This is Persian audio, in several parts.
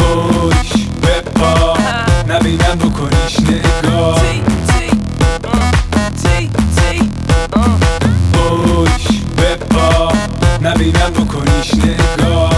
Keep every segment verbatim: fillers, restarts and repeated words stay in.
اوش بپا نبینم بکنیش نگاه اوش بپا نبینم بکنیش نگاه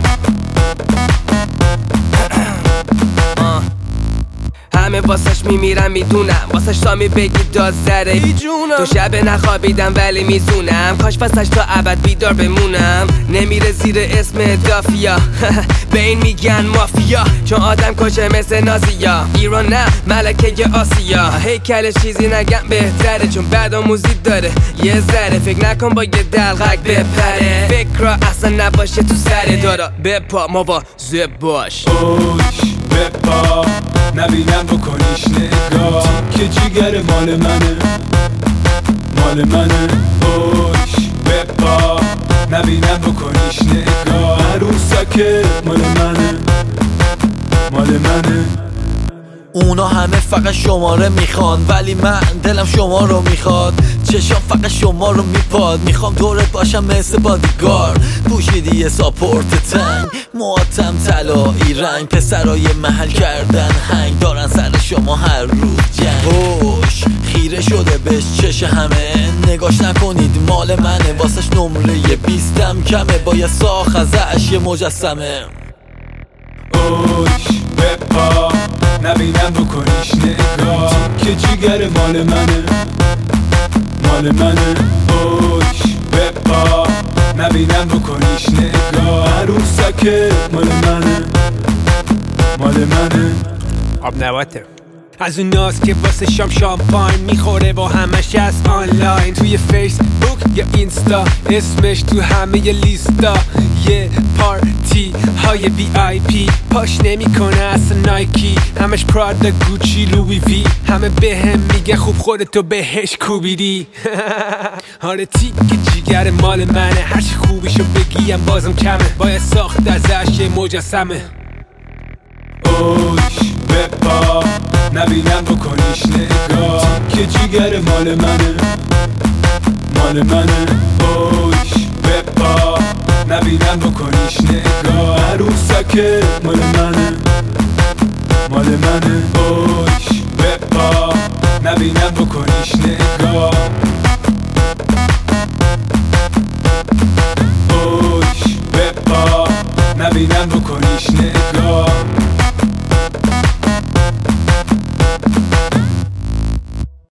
همه واسش میمیرم میدونم واسش سامی بگی داد زره تو شب نخوابیدم ولی میزونم کاش واسش تا ابد بیدار بمونم نمیره زیر اسم دافیا به این میگن مافیا چون آدم کشه مثل نازیا ایران نه ملکه آسیا هیکلش چیزی نگم بهتره چون بعد آموزی داره یه ذره فکر نکن با یه دلغک بپره فکر را اصلا نباشه تو سر دارا بپا مواظب باش اوش بپا نبینم بکنیش نگاه که جیگر مال منه مال منه اوش بپا نبینم بکنیش نگاه عروسکه مال منه مال منه اونا همه فقط شماره میخوان ولی من دلم شما رو میخواد چشام فقط شما رو میپاد میخوام دورت باشم مثل بادیگار پوشیدی یه ساپورت تنگ مواتم طلایی رنگ پسرای محل کردن هنگ دارن سر شما هر روز جنگ هوش خیره شده بهش چش همه نگاش نکنید مال منه واسش نمره بیستم کمه با یه ساخ ازش یه مجسمه اوش بپا نبینم بکنیش نگاه که جیگر مال منه مال منه اوش بپا نبینم بکنیش نگاه عروسکه مال منه مال منه آب نباته از اون ناز که واسه شام شامپاین میخوره و همش از آنلاین توی فیسبوک یا اینستا اسمش تو همه ی لیستا یه پارتی های وی آی پی پاش نمیکنه اصلا نایکی همش پرادا گوچی لوی وی همه به هم میگه خوب خودتو بهش کوبیدی آره تیک جیگر مال منه هرچی خوبیشو بگیم بازم کمه باید ساخت ازش یه مجسمه اوش بپا نبینم بکنیش نگاه که جیگر مال منه مال منه اوش بپا نبینم بکنیش نگاه عروسکه مال منه مال منه اوش بپا نبینم بکنیش نگاه